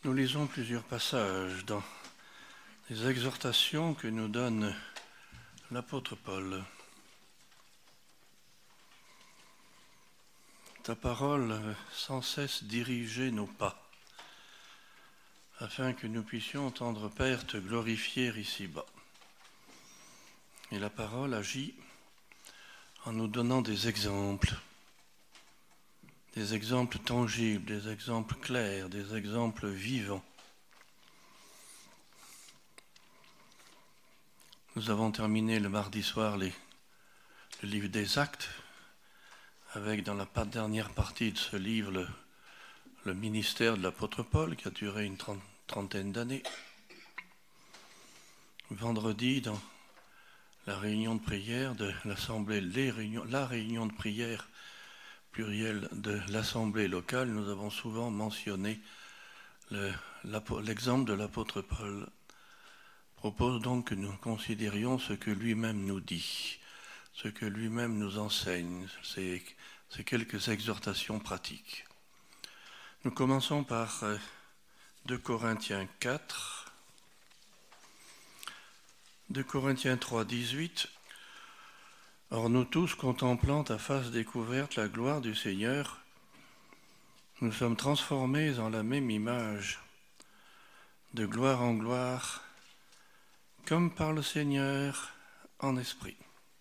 Nous lisons plusieurs passages dans les exhortations que nous donne l'apôtre Paul. Ta parole sans cesse diriger nos pas, afin que nous puissions tendre Père te glorifier ici-bas. Et la parole agit en nous donnant des exemples tangibles, des exemples clairs, des exemples vivants. Nous avons terminé le mardi soir le livre des Actes, avec dans la dernière partie de ce livre le ministère de l'apôtre Paul, qui a duré une trentaine d'années. Vendredi, dans la réunion de prière de l'Assemblée, la réunion de prière plurielle de l'Assemblée locale, nous avons souvent mentionné l'exemple de l'apôtre Paul. Propose donc que nous considérions ce que lui-même nous dit, ce que lui-même nous enseigne, ces quelques exhortations pratiques. Nous commençons par 2 Corinthiens 4, 2 Corinthiens 3, 18. Or nous tous, contemplant à face découverte la gloire du Seigneur, nous sommes transformés en la même image, de gloire en gloire, comme par le Seigneur en esprit.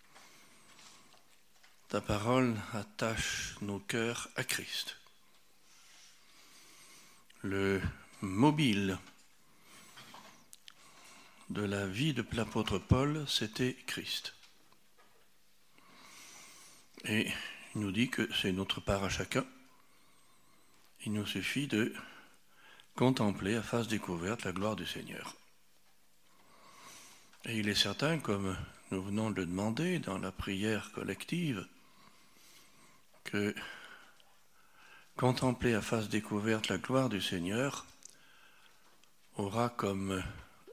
Ta parole attache nos cœurs à Christ. Le mobile de la vie de l'apôtre Paul, c'était Christ. Et il nous dit que c'est notre part à chacun. Il nous suffit de contempler à face découverte la gloire du Seigneur. Et il est certain, comme nous venons de le demander dans la prière collective, que contempler à face découverte la gloire du Seigneur aura comme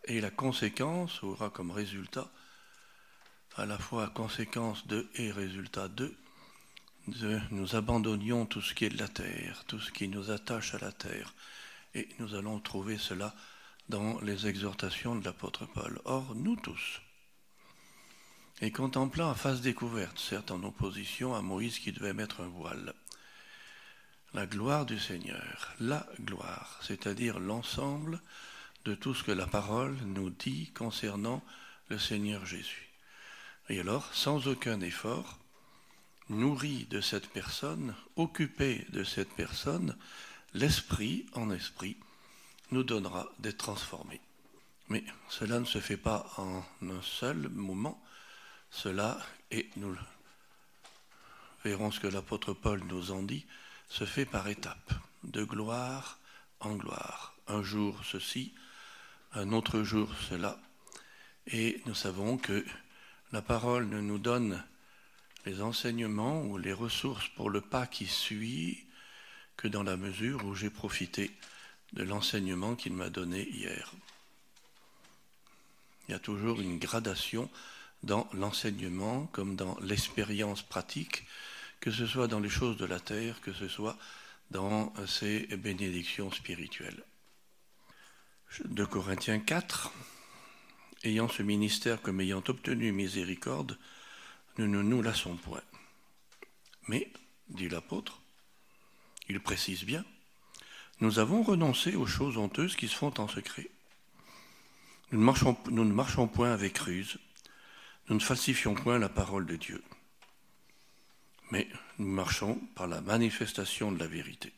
résultat, à la fois conséquence de et résultat de, nous abandonnions tout ce qui est de la terre, tout ce qui nous attache à la terre. Et nous allons trouver cela dans les exhortations de l'apôtre Paul. Or, nous tous, et contemplant à face découverte, certes en opposition à Moïse qui devait mettre un voile, la gloire du Seigneur, la gloire, c'est-à-dire l'ensemble de tout ce que la parole nous dit concernant le Seigneur Jésus. Et alors, sans aucun effort, nourri de cette personne, occupé de cette personne, l'esprit en esprit nous donnera d'être transformés. Mais cela ne se fait pas en un seul moment. Cela, et nous verrons ce que l'apôtre Paul nous en dit, se fait par étapes, de gloire en gloire. Un jour ceci, un autre jour cela. Et nous savons que la parole ne nous donne les enseignements ou les ressources pour le pas qui suit que dans la mesure où j'ai profité de l'enseignement qu'il m'a donné hier. Il y a toujours une gradation dans l'enseignement comme dans l'expérience pratique, que ce soit dans les choses de la terre, que ce soit dans ces bénédictions spirituelles. 2 Corinthiens 4, ayant ce ministère comme ayant obtenu miséricorde, nous ne nous lassons point. Mais, dit l'apôtre, il précise bien, nous avons renoncé aux choses honteuses qui se font en secret. Nous ne marchons point avec ruse, nous ne falsifions point la parole de Dieu, mais nous marchons par la manifestation de la vérité.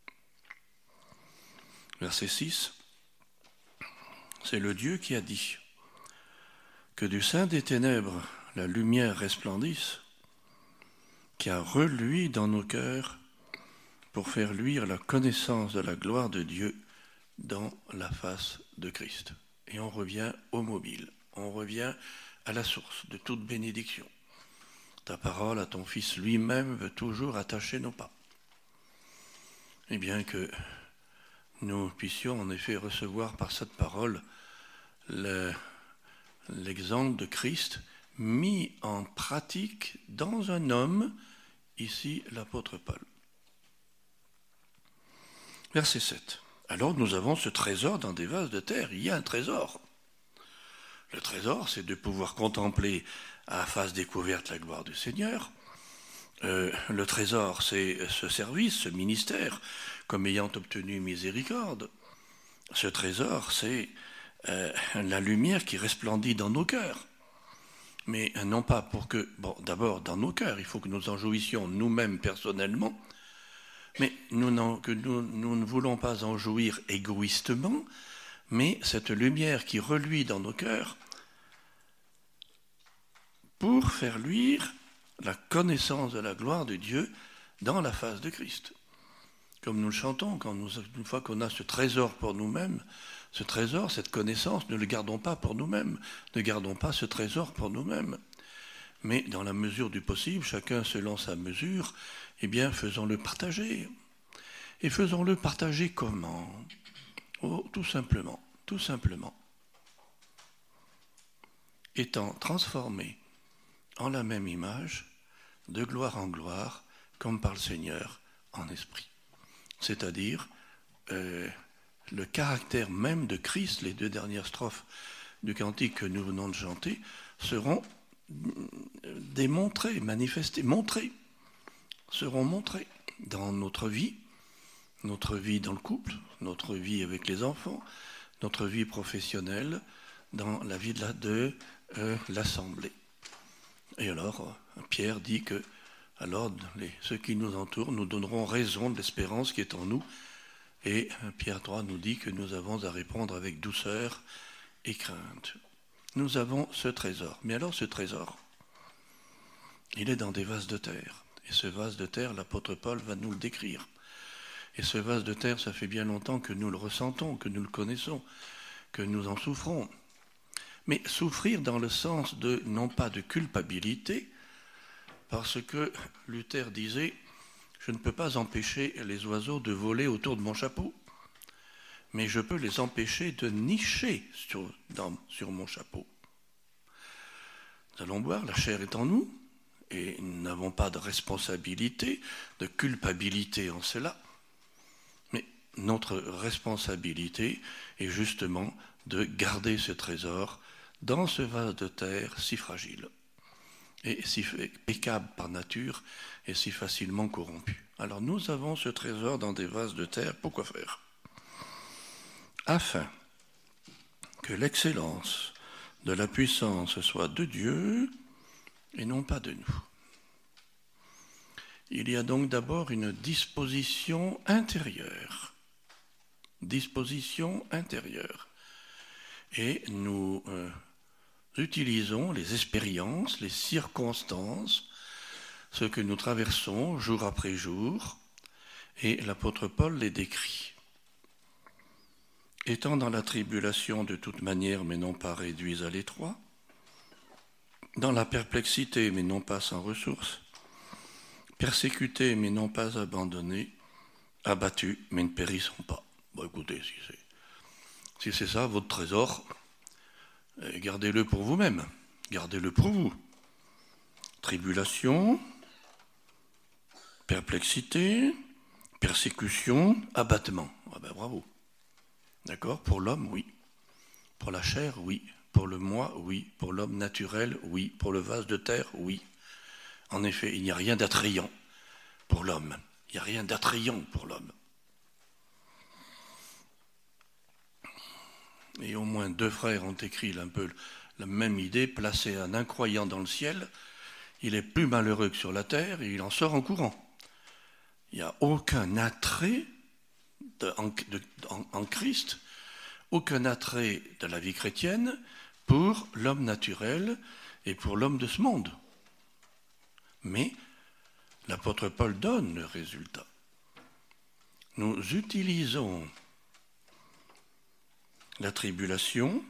Verset 6, c'est le Dieu qui a dit que du sein des ténèbres la lumière resplendisse, qui a reluit dans nos cœurs pour faire luire la connaissance de la gloire de Dieu dans la face de Christ. Et on revient au mobile, on revient à la source de toute bénédiction. Ta parole à ton Fils lui-même veut toujours attacher nos pas. Et bien que nous puissions en effet recevoir par cette parole l'exemple de Christ mis en pratique dans un homme, ici l'apôtre Paul. Verset 7. alors nous avons ce trésor dans des vases de terre. Il y a un trésor. Le trésor, c'est de pouvoir contempler à face découverte la gloire du Seigneur. Le trésor, c'est ce service, ce ministère, comme ayant obtenu miséricorde. Ce trésor, c'est la lumière qui resplendit dans nos cœurs. Mais non pas pour que, bon, d'abord dans nos cœurs, il faut que nous en jouissions nous-mêmes personnellement, mais nous ne voulons pas en jouir égoïstement, mais cette lumière qui reluit dans nos cœurs pour faire luire la connaissance de la gloire de Dieu dans la face de Christ. Comme nous le chantons, une fois qu'on a ce trésor pour nous-mêmes, ce trésor, cette connaissance, ne le gardons pas pour nous-mêmes, ne gardons pas ce trésor pour nous-mêmes. Mais dans la mesure du possible, chacun selon sa mesure, eh bien faisons-le partager. Et faisons-le partager comment ? Oh, tout simplement, étant transformés en la même image, de gloire en gloire, comme par le Seigneur en esprit. C'est-à-dire le caractère même de Christ, les 2 dernières strophes du cantique que nous venons de chanter, seront démontrées, manifestées, seront montrées dans notre vie dans le couple, notre vie avec les enfants, notre vie professionnelle, dans la vie de l'Assemblée. Et alors, Pierre dit que alors ceux qui nous entourent nous donneront raison de l'espérance qui est en nous. Et Pierre 3 nous dit que nous avons à répondre avec douceur et crainte. Nous avons ce trésor. Mais alors ce trésor, il est dans des vases de terre. Et ce vase de terre, l'apôtre Paul va nous le décrire. Et ce vase de terre, ça fait bien longtemps que nous le ressentons, que nous le connaissons, que nous en souffrons. Mais souffrir dans le sens de, non pas de culpabilité, parce que Luther disait « Je ne peux pas empêcher les oiseaux de voler autour de mon chapeau, mais je peux les empêcher de nicher sur mon chapeau. » Nous allons voir, la chair est en nous, et nous n'avons pas de responsabilité, de culpabilité en cela, mais notre responsabilité est justement de garder ce trésor dans ce vase de terre si fragile et si pécable par nature et si facilement corrompu. Alors nous avons ce trésor dans des vases de terre, pourquoi faire ? Afin que l'excellence de la puissance soit de Dieu et non pas de nous. Il y a donc d'abord une disposition intérieure. Et nous utilisons les expériences, les circonstances, ce que nous traversons jour après jour, et l'apôtre Paul les décrit. Étant dans la tribulation de toute manière, mais non pas réduits à l'étroit, dans la perplexité, mais non pas sans ressources, persécutés, mais non pas abandonnés, abattus, mais ne périssons pas. Bon, écoutez, si c'est ça, votre trésor, gardez-le pour vous-même, gardez-le pour vous. Tribulation, perplexité, persécution, abattement. Ah ben bravo. D'accord ? Pour l'homme, oui. Pour la chair, oui. Pour le moi, oui. Pour l'homme naturel, oui. Pour le vase de terre, oui. En effet, il n'y a rien d'attrayant pour l'homme. Il n'y a rien d'attrayant pour l'homme. Et au moins 2 frères ont écrit un peu la même idée, placer un incroyant dans le ciel, il est plus malheureux que sur la terre et il en sort en courant. Il n'y a aucun attrait en Christ, aucun attrait de la vie chrétienne pour l'homme naturel et pour l'homme de ce monde. Mais l'apôtre Paul donne le résultat. Nous utilisons la tribulation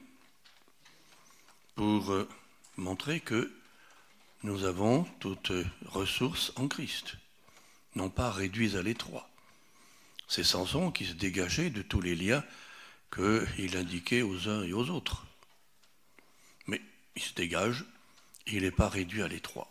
pour montrer que nous avons toute ressource en Christ, non pas réduits à l'étroit. C'est Samson qui se dégageait de tous les liens qu'il indiquait aux uns et aux autres. Mais il se dégage, et il n'est pas réduit à l'étroit.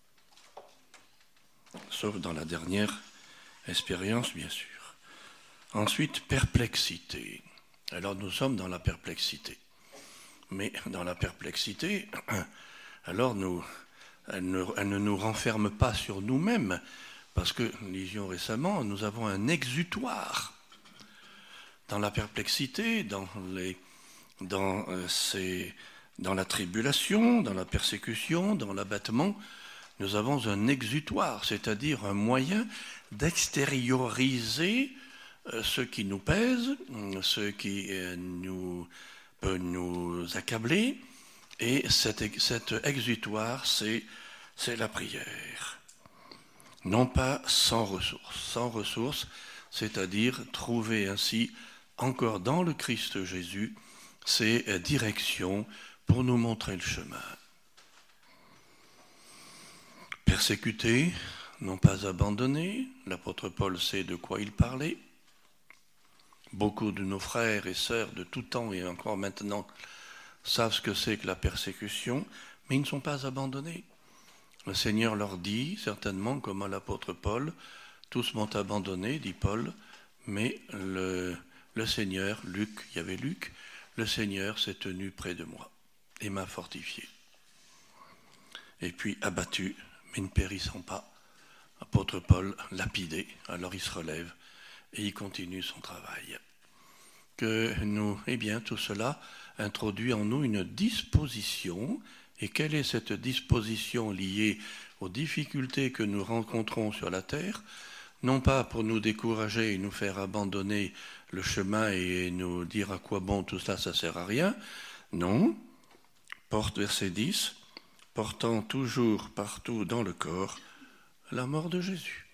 Sauf dans la dernière expérience, bien sûr. Ensuite, perplexité. Alors nous sommes dans la perplexité. Mais dans la perplexité, alors elle ne nous renferme pas sur nous-mêmes, parce que, nous disions récemment, nous avons un exutoire. Dans la perplexité, dans la tribulation, dans la persécution, dans l'abattement, nous avons un exutoire, c'est-à-dire un moyen d'extérioriser ce qui nous pèse, ce qui peut nous accabler, et cet exutoire, c'est la prière. Non pas sans ressources, c'est-à-dire trouver ainsi, encore dans le Christ Jésus, ces directions pour nous montrer le chemin. Persécuté, non pas abandonné, l'apôtre Paul sait de quoi il parlait. Beaucoup de nos frères et sœurs de tout temps et encore maintenant savent ce que c'est que la persécution, mais ils ne sont pas abandonnés. Le Seigneur leur dit, certainement, comme à l'apôtre Paul, tous m'ont abandonné, dit Paul, mais le Seigneur, il y avait Luc, le Seigneur s'est tenu près de moi et m'a fortifié. Et puis abattu, mais ne périssant pas, apôtre Paul lapidé, alors il se relève et il continue son travail. Que nous, tout cela introduit en nous une disposition. Et quelle est cette disposition liée aux difficultés que nous rencontrons sur la terre? Non pas pour nous décourager et nous faire abandonner le chemin et nous dire à quoi bon tout cela, ça ne sert à rien. Non. Verset 10, portant toujours partout dans le corps la mort de Jésus.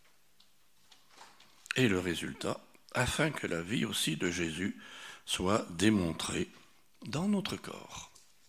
Et le résultat, afin que la vie aussi de Jésus soit démontrée dans notre corps.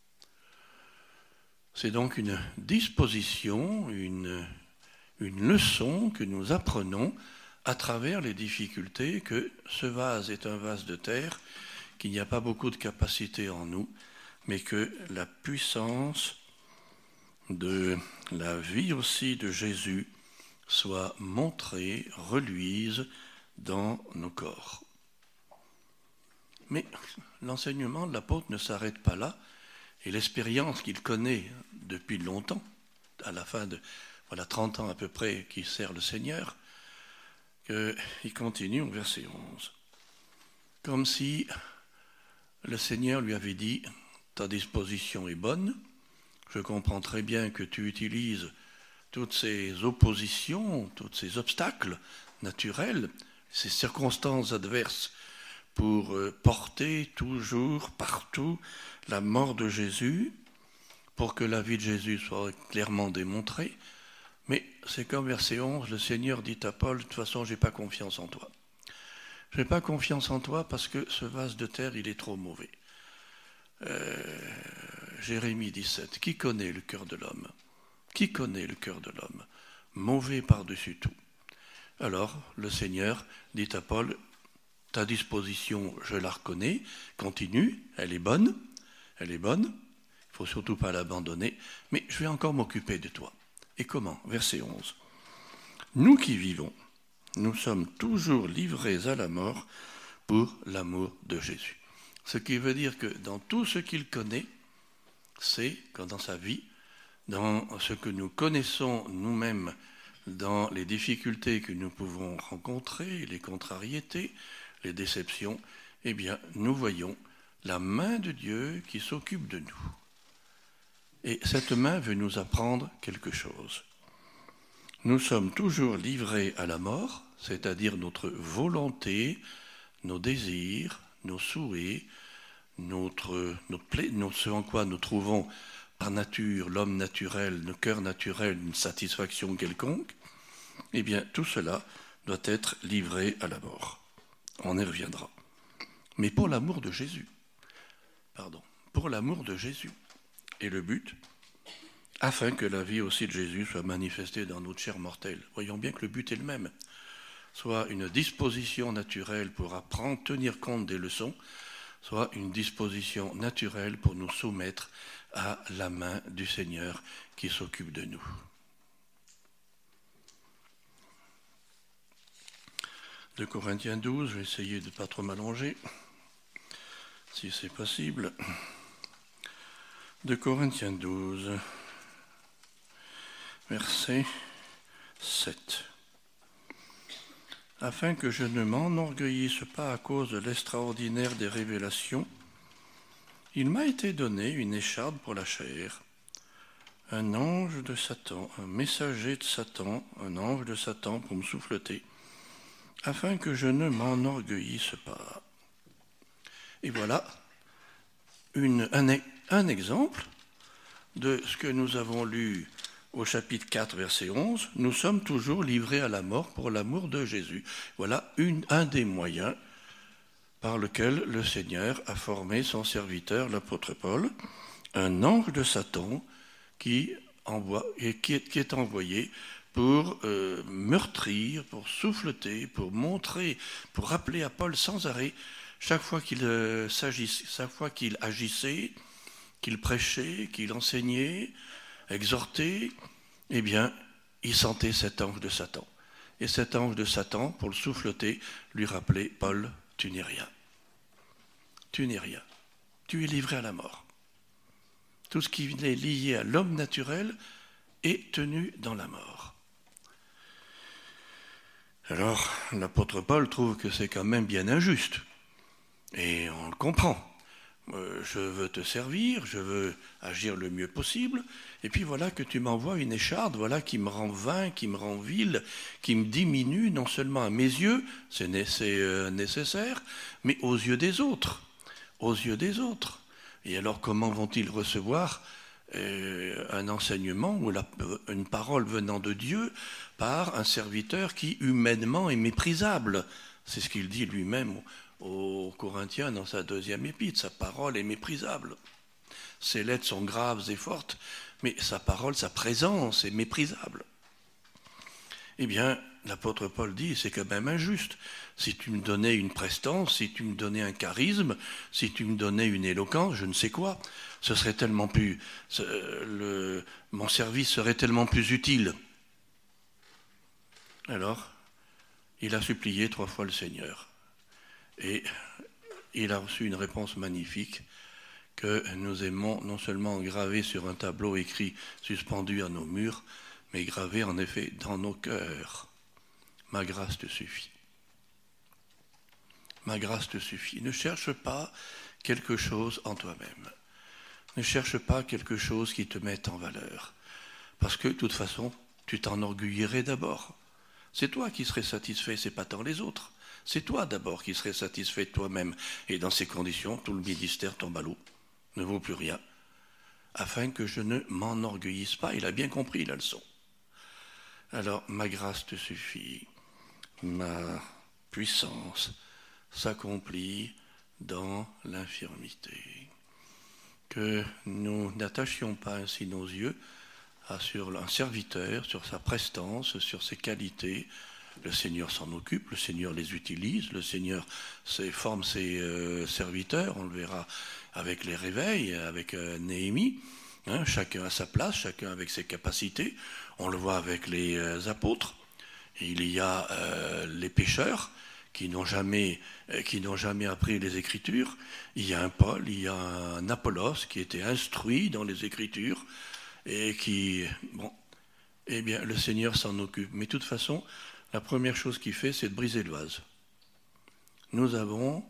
C'est donc une disposition, une leçon que nous apprenons à travers les difficultés, que ce vase est un vase de terre, qu'il n'y a pas beaucoup de capacité en nous, mais que la puissance de la vie aussi de Jésus soit montrée, reluise dans nos corps. Mais l'enseignement de l'apôtre ne s'arrête pas là, et l'expérience qu'il connaît depuis longtemps, à la fin de 30 ans à peu près qu'il sert le Seigneur, il continue au verset 11. Comme si le Seigneur lui avait dit, ta disposition est bonne, je comprends très bien que tu utilises toutes ces oppositions, tous ces obstacles naturels, ces circonstances adverses pour porter toujours, partout, la mort de Jésus, pour que la vie de Jésus soit clairement démontrée. Mais c'est comme verset 11, le Seigneur dit à Paul, de toute façon, je n'ai pas confiance en toi. Je n'ai pas confiance en toi parce que ce vase de terre, il est trop mauvais. Jérémie 17, qui connaît le cœur de l'homme? Qui connaît le cœur de l'homme? Mauvais par-dessus tout. Alors, le Seigneur dit à Paul, ta disposition, je la reconnais, continue, elle est bonne, il ne faut surtout pas l'abandonner, mais je vais encore m'occuper de toi. Et comment? Verset 11. Nous qui vivons, nous sommes toujours livrés à la mort pour l'amour de Jésus. Ce qui veut dire que dans tout ce qu'il connaît, c'est que dans sa vie, dans ce que nous connaissons nous-mêmes, dans les difficultés que nous pouvons rencontrer, les contrariétés, les déceptions, eh bien, nous voyons la main de Dieu qui s'occupe de nous. Et cette main veut nous apprendre quelque chose. Nous sommes toujours livrés à la mort, c'est-à-dire notre volonté, nos désirs, nos souhaits, ce en quoi nous trouvons par nature, l'homme naturel, le cœur naturel, une satisfaction quelconque, eh bien, tout cela doit être livré à la mort. On y reviendra. Mais pour l'amour de Jésus. Pour l'amour de Jésus. Et le but, afin que la vie aussi de Jésus soit manifestée dans notre chair mortelle. Voyons bien que le but est le même. Soit une disposition naturelle pour apprendre, tenir compte des leçons, soit une disposition naturelle pour nous soumettre à la main du Seigneur qui s'occupe de nous. 2 Corinthiens 12, je vais essayer de ne pas trop m'allonger, si c'est possible. 2 Corinthiens 12, verset 7. Afin que je ne m'enorgueillisse pas à cause de l'extraordinaire des révélations, il m'a été donné une écharpe pour la chair, un ange de Satan, un messager de Satan, un ange de Satan pour me souffleter, afin que je ne m'enorgueillisse pas. Et voilà un exemple de ce que nous avons lu au chapitre 4, verset 11. Nous sommes toujours livrés à la mort pour l'amour de Jésus. Voilà un des moyens par lequel le Seigneur a formé son serviteur, l'apôtre Paul, un ange de Satan qui est envoyé pour meurtrir, pour souffleter, pour montrer, pour rappeler à Paul sans arrêt, chaque fois qu'il agissait, qu'il prêchait, qu'il enseignait, exhortait, eh bien, il sentait cet ange de Satan. Et cet ange de Satan, pour le souffleter, lui rappelait, Paul, tu n'es rien. Tu n'es rien. Tu es livré à la mort. Tout ce qui est lié à l'homme naturel est tenu dans la mort. Alors, l'apôtre Paul trouve que c'est quand même bien injuste. Et on le comprend. Je veux te servir, je veux agir le mieux possible, et puis voilà que tu m'envoies une écharpe, voilà qui me rend vain, qui me rend vil, qui me diminue non seulement à mes yeux, c'est nécessaire, mais aux yeux des autres. Aux yeux des autres. Et alors comment vont-ils recevoir un enseignement ou une parole venant de Dieu par un serviteur qui humainement est méprisable? C'est ce qu'il dit lui-même aux Corinthiens dans sa 2e épître. Sa parole est méprisable. Ses lettres sont graves et fortes, mais sa parole, sa présence est méprisable. Eh bien, l'apôtre Paul dit, c'est quand même injuste. Si tu me donnais une prestance, si tu me donnais un charisme, si tu me donnais une éloquence, je ne sais quoi, ce serait tellement plus, mon service serait tellement plus utile. Alors, il a supplié 3 fois le Seigneur. Et il a reçu une réponse magnifique que nous aimons non seulement graver sur un tableau écrit, suspendu à nos murs, mais gravé en effet dans nos cœurs. Ma grâce te suffit. Ma grâce te suffit. Ne cherche pas quelque chose en toi-même. Ne cherche pas quelque chose qui te mette en valeur. Parce que, de toute façon, tu t'enorgueillirais d'abord. C'est toi qui serais satisfait, c'est pas tant les autres. C'est toi d'abord qui serais satisfait de toi-même. Et dans ces conditions, tout le ministère tombe à l'eau, ne vaut plus rien. Afin que je ne m'enorgueillisse pas, il a bien compris la leçon. Alors, ma grâce te suffit, ma puissance s'accomplit dans l'infirmité. Que nous n'attachions pas ainsi nos yeux sur un serviteur, sur sa prestance, sur ses qualités. Le Seigneur s'en occupe, le Seigneur les utilise, le Seigneur forme ses serviteurs, on le verra avec les réveils, avec Néhémie, chacun à sa place, chacun avec ses capacités, on le voit avec les apôtres, il y a les pécheurs qui n'ont jamais appris les Écritures, il y a un Paul, il y a un Apollos qui était instruit dans les Écritures, et qui, eh bien, le Seigneur s'en occupe. Mais de toute façon, la première chose qu'il fait, c'est de briser le vase. Nous avons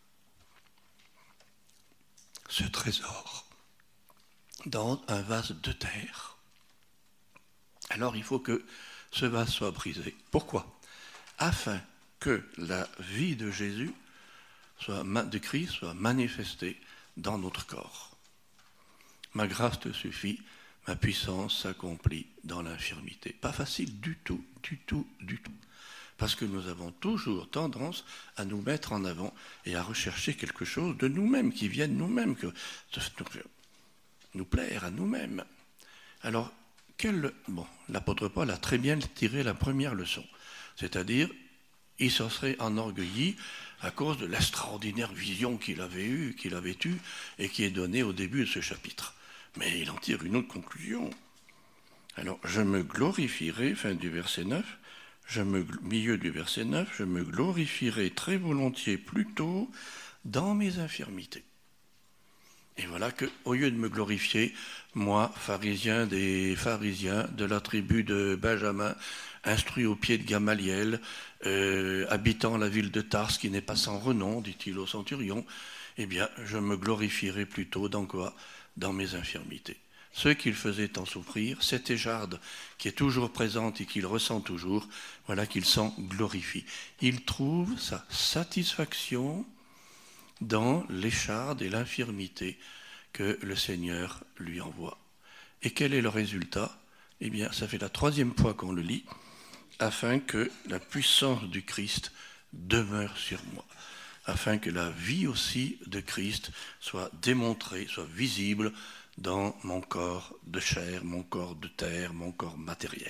ce trésor dans un vase de terre. Alors il faut que ce vase soit brisé. Pourquoi? Afin que la vie de Jésus, de Christ, soit manifestée dans notre corps. Ma grâce te suffit, ma puissance s'accomplit dans l'infirmité. Pas facile du tout, du tout, du tout. Parce que nous avons toujours tendance à nous mettre en avant et à rechercher quelque chose de nous-mêmes, qui vienne nous-mêmes, nous plaire à nous-mêmes. Alors, l'apôtre Paul a très bien tiré la première leçon. C'est-à-dire, il s'en serait enorgueilli à cause de l'extraordinaire vision qu'il avait eue et qui est donnée au début de ce chapitre. Mais il en tire une autre conclusion. Alors, je me glorifierai, fin du verset 9, milieu du verset 9, je me glorifierai très volontiers plutôt dans mes infirmités. Et voilà qu'au lieu de me glorifier, moi, pharisien des pharisiens, de la tribu de Benjamin, instruit au pied de Gamaliel, habitant la ville de Tars, qui n'est pas sans renom, dit-il au centurion, eh bien, je me glorifierai plutôt dans quoi ? Dans mes infirmités. Ce qu'il faisait en souffrir, cette écharde qui est toujours présente et qu'il ressent toujours, voilà qu'il s'en glorifie. Il trouve sa satisfaction dans l'écharde et l'infirmité que le Seigneur lui envoie. Et quel est le résultat ? Eh bien, ça fait la 3e fois qu'on le lit, afin que la puissance du Christ demeure sur moi, afin que la vie aussi de Christ soit démontrée, soit visible dans mon corps de chair, mon corps de terre, mon corps matériel.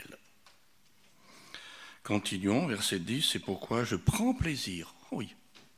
Continuons, verset 10, c'est pourquoi je prends plaisir. Oui.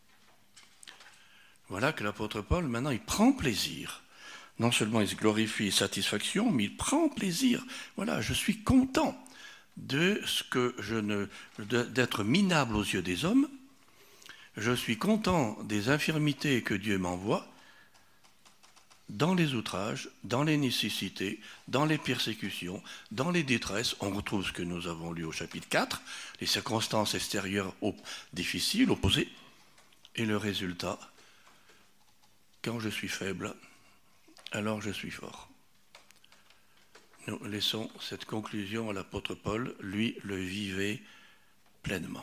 Voilà que l'apôtre Paul, maintenant, il prend plaisir. Non seulement il se glorifie satisfaction, mais il prend plaisir. Voilà, je suis content de ce que d'être minable aux yeux des hommes. Je suis content des infirmités que Dieu m'envoie, dans les outrages, dans les nécessités, dans les persécutions, dans les détresses. On retrouve ce que nous avons lu au chapitre 4, les circonstances extérieures difficiles, opposées, et le résultat, quand je suis faible, alors je suis fort. Nous laissons cette conclusion à l'apôtre Paul, lui le vivait pleinement.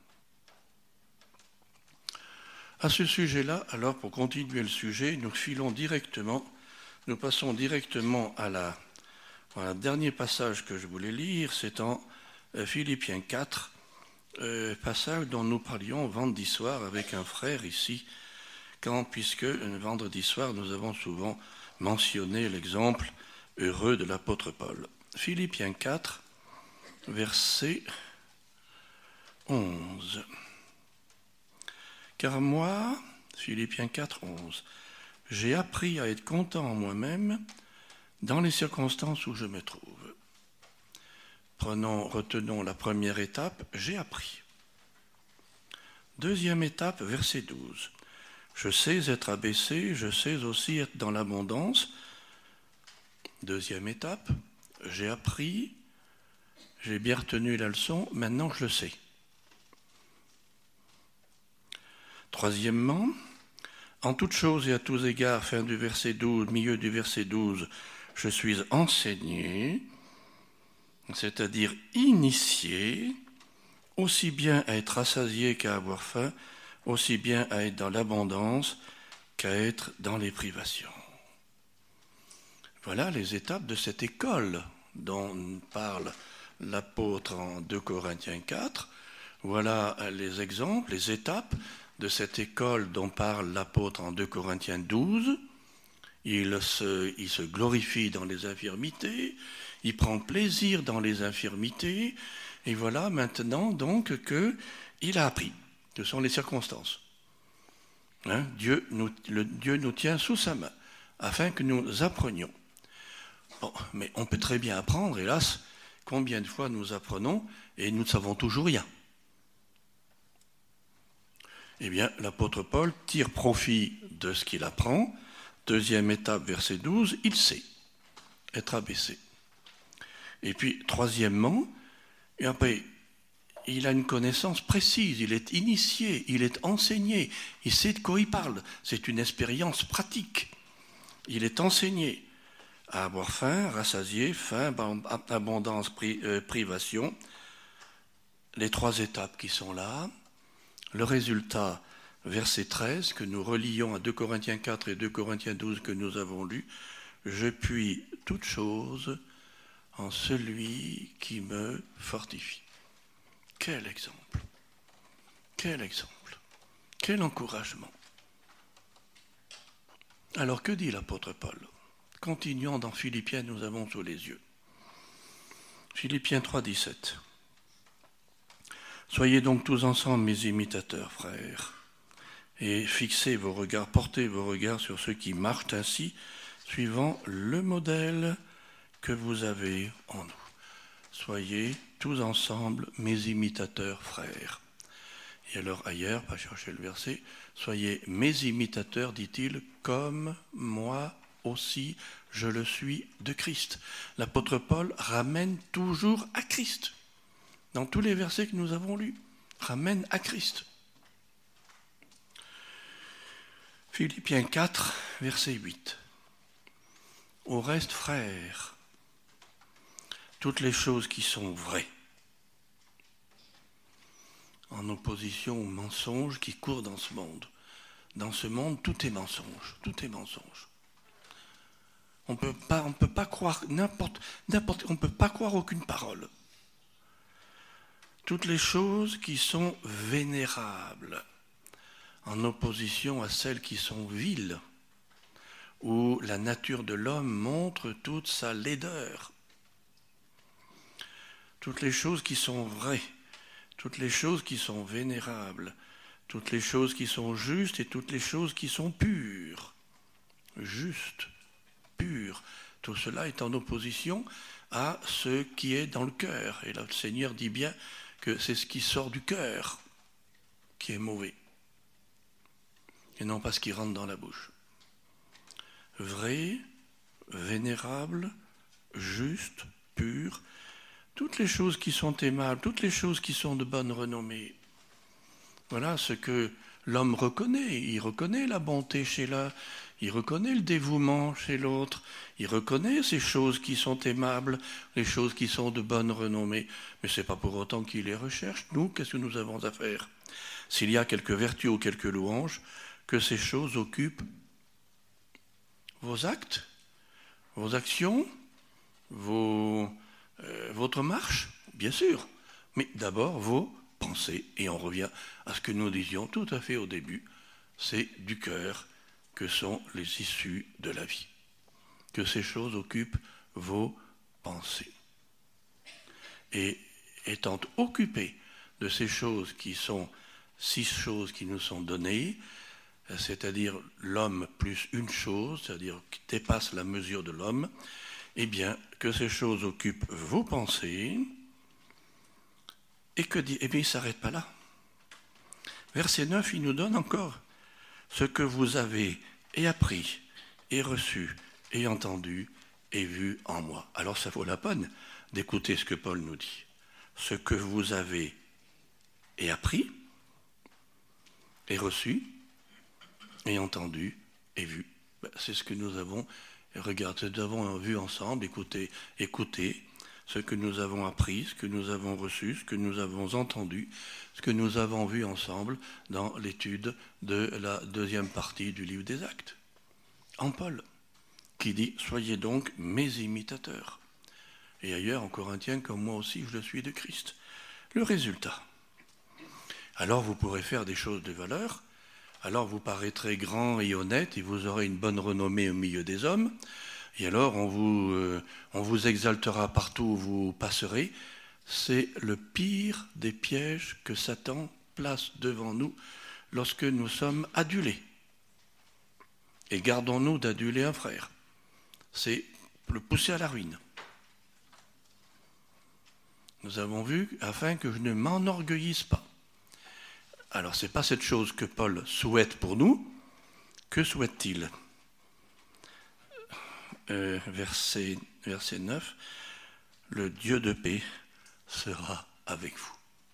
À ce sujet-là, alors pour continuer le sujet, nous passons directement à la dernier passage que je voulais lire, c'est en Philippiens 4, passage dont nous parlions vendredi soir avec un frère ici, puisque vendredi soir nous avons souvent mentionné l'exemple heureux de l'apôtre Paul. Philippiens 4, verset 11. Car moi, Philippiens 4, 11, j'ai appris à être content en moi-même dans les circonstances où je me trouve. Retenons la première étape, j'ai appris. Deuxième étape, verset 12. Je sais être abaissé, je sais aussi être dans l'abondance. Deuxième étape, j'ai appris, j'ai bien retenu la leçon, maintenant je le sais. Troisièmement, en toutes choses et à tous égards, fin du verset 12, milieu du verset 12, je suis enseigné, c'est-à-dire initié, aussi bien à être rassasié qu'à avoir faim, aussi bien à être dans l'abondance qu'à être dans les privations. Voilà les étapes de cette école dont parle l'apôtre en 2 Corinthiens 4. Voilà les exemples, les étapes de cette école dont parle l'apôtre en 2 Corinthiens 12. Il se glorifie dans les infirmités, il prend plaisir dans les infirmités, et voilà maintenant donc qu'il a appris. Ce sont les circonstances. Dieu nous tient sous sa main, afin que nous apprenions. Bon, mais on peut très bien apprendre, hélas, combien de fois nous apprenons et nous ne savons toujours rien. Eh bien, l'apôtre Paul tire profit de ce qu'il apprend. Deuxième étape, verset 12, il sait être abaissé. Et puis, troisièmement, et après, il a une connaissance précise, il est initié, il est enseigné, il sait de quoi il parle. C'est une expérience pratique. Il est enseigné à avoir faim, rassasié, faim, abondance, privation. Les trois étapes qui sont là. Le résultat, verset 13, que nous relions à 2 Corinthiens 4 et 2 Corinthiens 12 que nous avons lus. Je puis toute chose en celui qui me fortifie. Quel exemple! Quel exemple! Quel encouragement! Alors que dit l'apôtre Paul? Continuons dans Philippiens, nous avons sous les yeux. Philippiens 3, 17. Soyez donc tous ensemble mes imitateurs, frères, et portez vos regards sur ceux qui marchent ainsi, suivant le modèle que vous avez en nous. soyez tous ensemble mes imitateurs, frères. Et alors ailleurs, pas chercher le verset, soyez mes imitateurs, dit-il, comme moi aussi je le suis de Christ. L'apôtre Paul ramène toujours à Christ. Dans tous les versets que nous avons lus, ramène à Christ. Philippiens 4, verset 8. Au reste, frères, toutes les choses qui sont vraies, en opposition aux mensonges qui courent dans ce monde. Dans ce monde, tout est mensonge, tout est mensonge. On peut pas croire on peut pas croire aucune parole. Toutes les choses qui sont vénérables, en opposition à celles qui sont viles, où la nature de l'homme montre toute sa laideur. Toutes les choses qui sont vraies, toutes les choses qui sont vénérables, toutes les choses qui sont justes et toutes les choses qui sont pures. Juste, pur. Tout cela est en opposition à ce qui est dans le cœur. Et là, le Seigneur dit bien que c'est ce qui sort du cœur qui est mauvais. Et non pas ce qui rentre dans la bouche. Vrai, vénérable, juste, pur, toutes les choses qui sont aimables, toutes les choses qui sont de bonne renommée. Voilà ce que l'homme reconnaît. Il reconnaît la bonté chez l'un, il reconnaît le dévouement chez l'autre, il reconnaît ces choses qui sont aimables, les choses qui sont de bonne renommée. Mais ce n'est pas pour autant qu'il les recherche. Nous, qu'est-ce que nous avons à faire? S'il y a quelques vertus ou quelques louanges, que ces choses occupent vos actes, vos actions, votre marche, bien sûr, mais d'abord vos pensées. Et on revient à ce que nous disions tout à fait au début, c'est du cœur que sont les issues de la vie. Que ces choses occupent vos pensées. Et étant occupés de ces choses qui sont 6 choses qui nous sont données, c'est-à-dire l'homme plus une chose, c'est-à-dire qui dépasse la mesure de l'homme, eh bien, que ces choses occupent vos pensées, et que dit, eh bien, il ne s'arrête pas là. Verset 9, il nous donne encore ce que vous avez et appris, et reçu, et entendu, et vu en moi. Alors ça vaut la peine d'écouter ce que Paul nous dit. Ce que vous avez et appris, et reçu, et entendu, et vu. C'est ce que nous avons regardé, nous avons vu ensemble, écouté ce que nous avons appris, ce que nous avons reçu, ce que nous avons entendu, ce que nous avons vu ensemble dans l'étude de la 2e partie du livre des Actes. En Paul, qui dit « Soyez donc mes imitateurs ». Et ailleurs, en Corinthiens, comme moi aussi, je le suis de Christ. Le résultat. Alors vous pourrez faire des choses de valeur, alors vous paraîtrez grand et honnête et vous aurez une bonne renommée au milieu des hommes. Et alors on vous exaltera partout où vous passerez. C'est le pire des pièges que Satan place devant nous lorsque nous sommes adulés. Et gardons-nous d'aduler un frère. C'est le pousser à la ruine. Nous avons vu afin que je ne m'enorgueillisse pas. Alors, ce n'est pas cette chose que Paul souhaite pour nous. Que souhaite-t-il? Verset 9. Le Dieu de paix sera avec vous.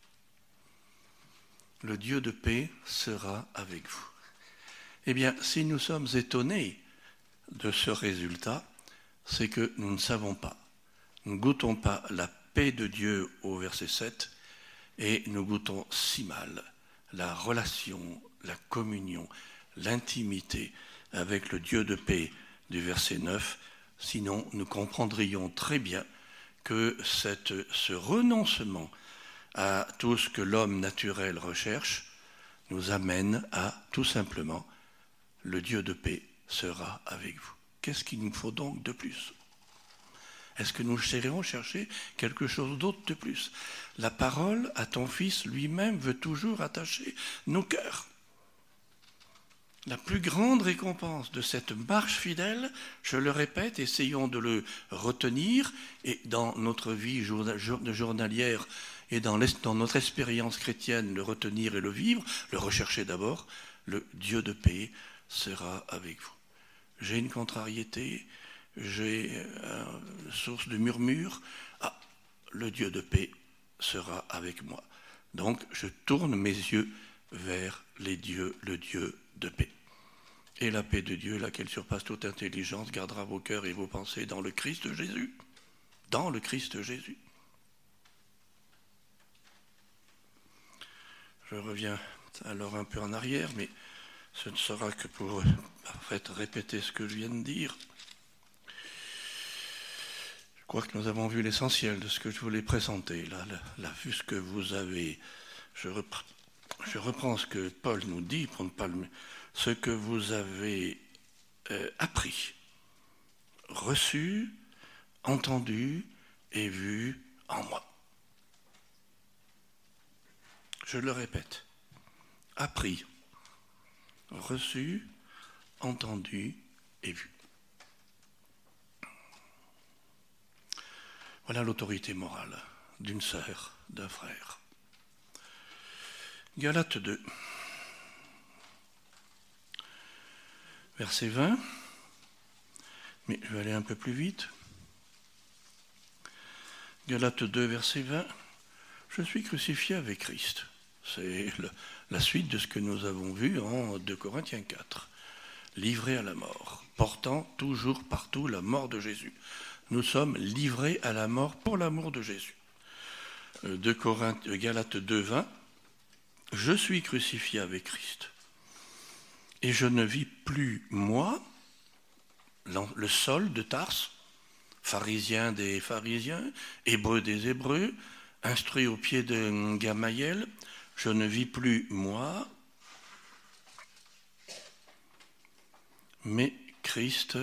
Le Dieu de paix sera avec vous. Eh bien, si nous sommes étonnés de ce résultat, c'est que nous ne savons pas. Nous ne goûtons pas la paix de Dieu au verset 7 et nous goûtons si mal la relation, la communion, l'intimité avec le Dieu de paix du verset 9, sinon nous comprendrions très bien que ce renoncement à tout ce que l'homme naturel recherche nous amène à tout simplement le Dieu de paix sera avec vous. Qu'est-ce qu'il nous faut donc de plus? Est-ce que nous chercher quelque chose d'autre de plus? La parole à ton Fils lui-même veut toujours attacher nos cœurs. La plus grande récompense de cette marche fidèle, je le répète, essayons de le retenir, et dans notre vie journalière et dans notre expérience chrétienne, le retenir et le vivre, le rechercher d'abord, le Dieu de paix sera avec vous. J'ai une contrariété, j'ai une source de murmure, le Dieu de paix sera avec moi. Donc je tourne mes yeux vers le Dieu de paix. Et la paix de Dieu, laquelle surpasse toute intelligence, gardera vos cœurs et vos pensées dans le Christ Jésus. Dans le Christ Jésus. Je reviens alors un peu en arrière, mais ce ne sera que pour répéter ce que je viens de dire. Je crois que nous avons vu l'essentiel de ce que je voulais présenter. Là, vu ce que vous avez, je reprends ce que Paul nous dit, pour ne pas ce que vous avez appris, reçu, entendu et vu en moi. Je le répète, appris, reçu, entendu et vu. Voilà l'autorité morale d'une sœur, d'un frère. Galates 2, verset 20, mais je vais aller un peu plus vite. Galates 2, verset 20, je suis crucifié avec Christ. C'est la suite de ce que nous avons vu en 2 Corinthiens 4. Livré à la mort, portant toujours partout la mort de Jésus. Nous sommes livrés à la mort pour l'amour de Jésus. Galates 2, 20, je suis crucifié avec Christ. Et je ne vis plus moi, le Saul de Tarse, pharisien des pharisiens, hébreu des hébreux, instruit au pied de Gamaliel, je ne vis plus moi, mais Christ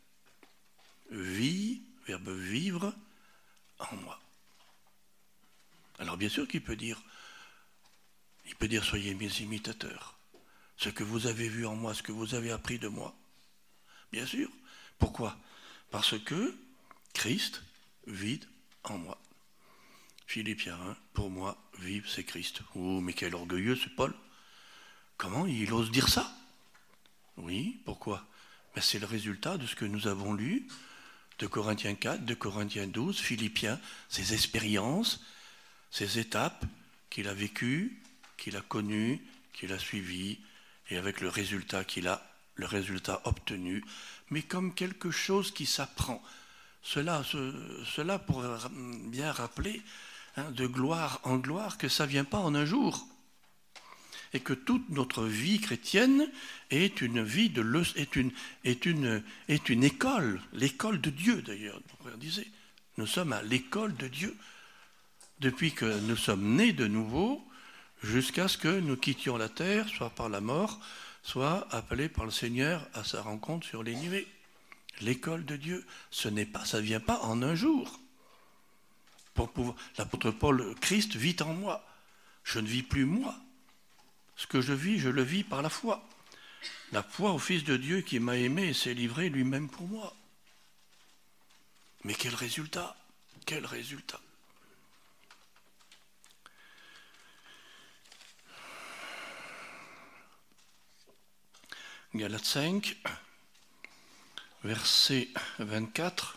vit, verbe vivre, en moi. Alors bien sûr qu'il peut dire, soyez mes imitateurs. Ce que vous avez vu en moi, ce que vous avez appris de moi. Bien sûr. Pourquoi ? Parce que Christ vit en moi. Philippiens 1, pour moi, vivre c'est Christ. Oh, mais quel orgueilleux ce Paul. Comment il ose dire ça ? Oui, pourquoi ? Ben, c'est le résultat de ce que nous avons lu, de Corinthiens 4, de Corinthiens 12, Philippiens, ses expériences, ses étapes qu'il a vécues, qu'il a connues, qu'il a suivies, et avec le résultat obtenu, mais comme quelque chose qui s'apprend. Cela pourrait bien rappeler, de gloire en gloire, que ça ne vient pas en un jour. Et que toute notre vie chrétienne est une vie est une école, l'école de Dieu d'ailleurs. On disait, nous sommes à l'école de Dieu depuis que nous sommes nés de nouveau, jusqu'à ce que nous quittions la terre, soit par la mort, soit appelés par le Seigneur à sa rencontre sur les nuées. L'école de Dieu, ça ne vient pas en un jour. L'apôtre Paul, Christ vit en moi. Je ne vis plus moi. Ce que je le vis par la foi. La foi au Fils de Dieu qui m'a aimé et s'est livré lui-même pour moi. Mais quel résultat ? Quel résultat ? Galates 5, verset 24,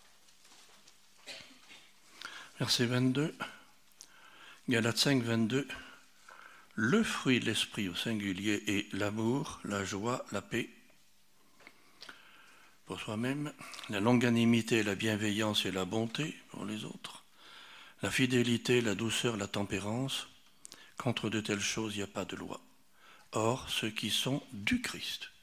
verset 22, Galates 5, 22, le fruit de l'esprit au singulier est l'amour, la joie, la paix pour soi-même, la longanimité, la bienveillance et la bonté pour les autres, la fidélité, la douceur, la tempérance. Contre de telles choses, il n'y a pas de loi. Or, ceux qui sont du Christ.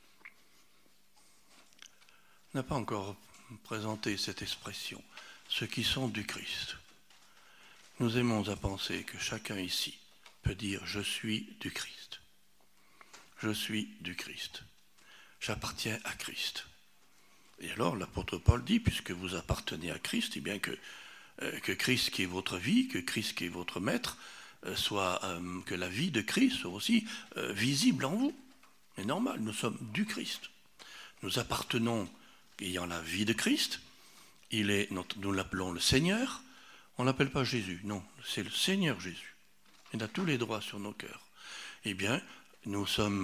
On n'a pas encore présenté cette expression. Ceux qui sont du Christ. Nous aimons à penser que chacun ici peut dire « Je suis du Christ ». Je suis du Christ. J'appartiens à Christ. Et alors l'apôtre Paul dit, puisque vous appartenez à Christ, eh bien que Christ qui est votre vie, que Christ qui est votre maître, que la vie de Christ soit aussi visible en vous. mais normal, nous sommes du Christ. Nous appartenons, ayant la vie de Christ, nous l'appelons le Seigneur, on ne l'appelle pas Jésus, non, c'est le Seigneur Jésus. Il a tous les droits sur nos cœurs. Eh bien, nous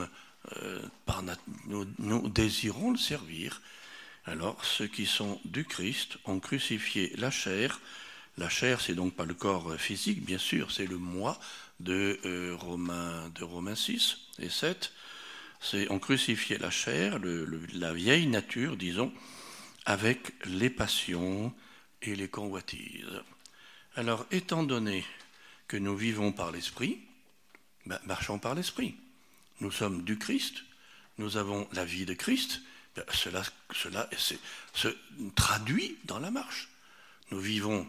désirons le servir. Alors, ceux qui sont du Christ ont crucifié la chair. La chair, c'est donc pas le corps physique, bien sûr, c'est le moi de Romains 6 et 7. On crucifié la chair, la vieille nature, disons, avec les passions et les convoitises. Alors, étant donné que nous vivons par l'Esprit, marchons par l'Esprit. Nous sommes du Christ, nous avons la vie de Christ, cela se traduit dans la marche. Nous vivons,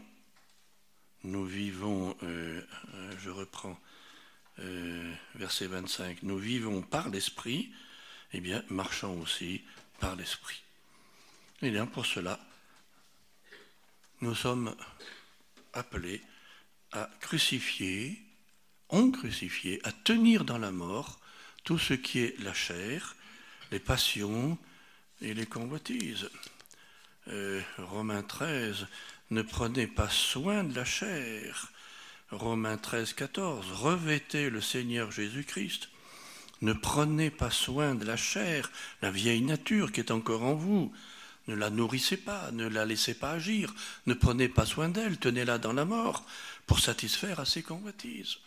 je reprends verset 25, nous vivons par l'Esprit, eh bien, marchons aussi par l'Esprit. Et bien, pour cela, nous sommes appelés à crucifier, à tenir dans la mort tout ce qui est la chair, les passions et les convoitises. Romains 13, ne prenez pas soin de la chair. Romains 13, 14, revêtez le Seigneur Jésus-Christ. Ne prenez pas soin de la chair, la vieille nature qui est encore en vous. Ne la nourrissez pas, ne la laissez pas agir. Ne prenez pas soin d'elle, tenez-la dans la mort pour satisfaire à ses convoitises.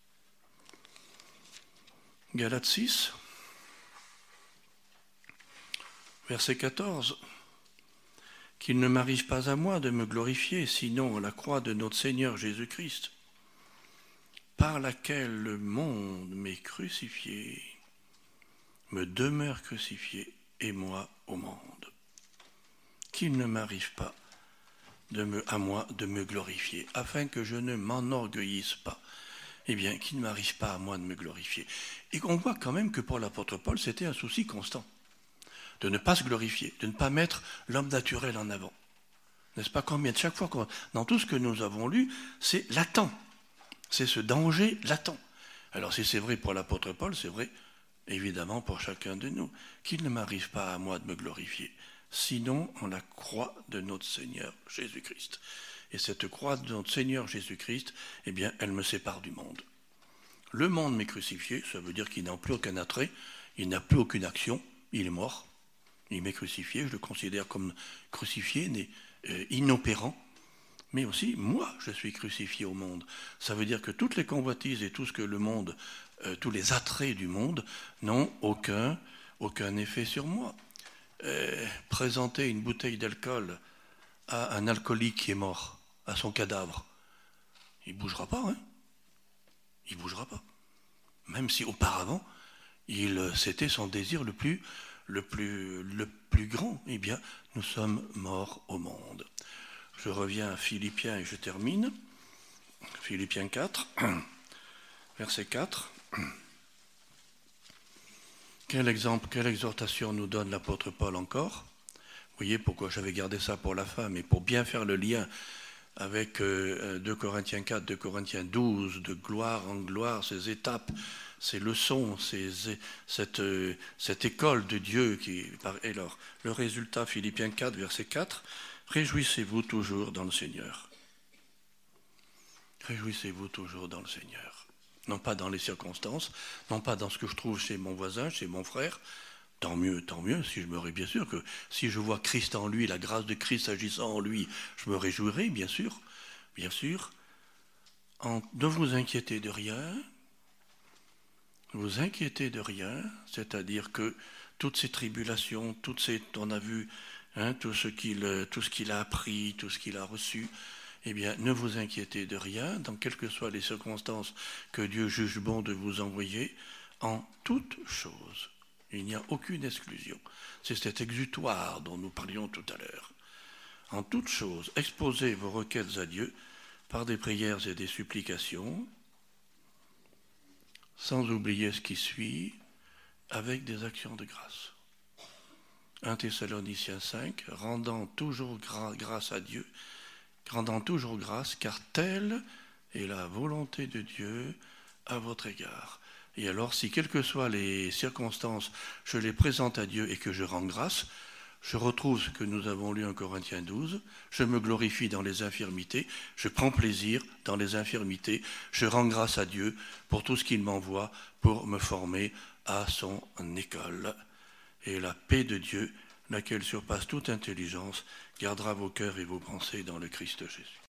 Galates 6, verset 14. Qu'il ne m'arrive pas à moi de me glorifier, sinon à la croix de notre Seigneur Jésus-Christ, par laquelle le monde m'est crucifié, me demeure crucifié, et moi au monde. Qu'il ne m'arrive pas à moi de me glorifier, afin que je ne m'enorgueillisse pas. Eh bien, qu'il ne m'arrive pas à moi de me glorifier. Et qu'on voit quand même que pour l'apôtre Paul, c'était un souci constant. De ne pas se glorifier, de ne pas mettre l'homme naturel en avant. N'est-ce pas combien de chaque fois, dans tout ce que nous avons lu, c'est latent. C'est ce danger latent. Alors si c'est vrai pour l'apôtre Paul, c'est vrai évidemment pour chacun de nous. Qu'il ne m'arrive pas à moi de me glorifier, sinon en la croix de notre Seigneur Jésus-Christ. Et cette croix de notre Seigneur Jésus-Christ, eh bien, elle me sépare du monde. Le monde m'est crucifié, ça veut dire qu'il n'a plus aucun attrait, il n'a plus aucune action, il est mort. Il m'est crucifié, je le considère comme crucifié, inopérant. Mais aussi, moi, je suis crucifié au monde. Ça veut dire que toutes les convoitises et tout ce que le monde, tous les attraits du monde n'ont aucun effet sur moi. Présenter une bouteille d'alcool à un alcoolique qui est mort, à son cadavre, il ne bougera pas, hein? Il ne bougera pas. Même si auparavant, c'était son désir le plus grand, eh bien, nous sommes morts au monde. Je reviens à Philippiens et je termine. Philippiens 4, verset 4. Quel exemple, quelle exhortation nous donne l'apôtre Paul encore? Vous voyez pourquoi j'avais gardé ça pour la fin, mais pour bien faire le lien avec 2 Corinthiens 4, 2 Corinthiens 12, de gloire en gloire, ces étapes, ces leçons, cette école de Dieu. Et alors, le résultat, Philippiens 4, verset 4, réjouissez-vous toujours dans le Seigneur. Réjouissez-vous toujours dans le Seigneur. Non pas dans les circonstances, non pas dans ce que je trouve chez mon voisin, chez mon frère. Tant mieux, si je me bien sûr que si je vois Christ en lui, la grâce de Christ agissant en lui, je me réjouirai, bien sûr. Ne vous inquiétez de rien. Vous inquiétez de rien, c'est-à-dire que toutes ces tribulations, on a vu, hein, tout ce qu'il a appris, tout ce qu'il a reçu, eh bien, ne vous inquiétez de rien, dans quelles que soient les circonstances que Dieu juge bon de vous envoyer, en toutes choses. Il n'y a aucune exclusion. C'est cet exutoire dont nous parlions tout à l'heure. En toutes choses, exposez vos requêtes à Dieu par des prières et des supplications, sans oublier ce qui suit, avec des actions de grâce. 1 Thessaloniciens 5, rendant toujours grâce à Dieu, rendant toujours grâce, car telle est la volonté de Dieu à votre égard. Et alors, si quelles que soient les circonstances, je les présente à Dieu et que je rends grâce, je retrouve ce que nous avons lu en Corinthiens 12, je me glorifie dans les infirmités, je prends plaisir dans les infirmités, je rends grâce à Dieu pour tout ce qu'il m'envoie pour me former à son école. Et la paix de Dieu, laquelle surpasse toute intelligence, gardera vos cœurs et vos pensées dans le Christ Jésus.